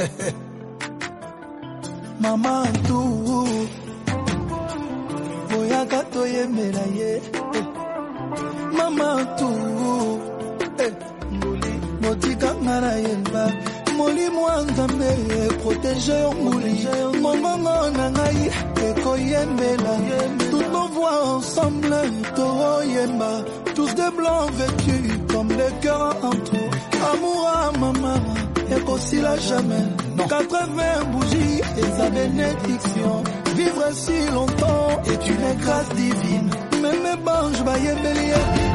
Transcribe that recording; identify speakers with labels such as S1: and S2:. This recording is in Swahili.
S1: Maman tout Boyaka toyemela ye Maman tout Motika ngana yemba Moli mwanzambe Protégé yonguli Momongo nangai Eko yembela Toutes nos voix ensemble Toro yemba Tous des blancs vêtus Comme des cœurs en tout Amour à maman Eko sila jamais 80 bougies et sa bénédiction. Vivre si longtemps est une grâce divine. Même mes banges, bah yé bélier.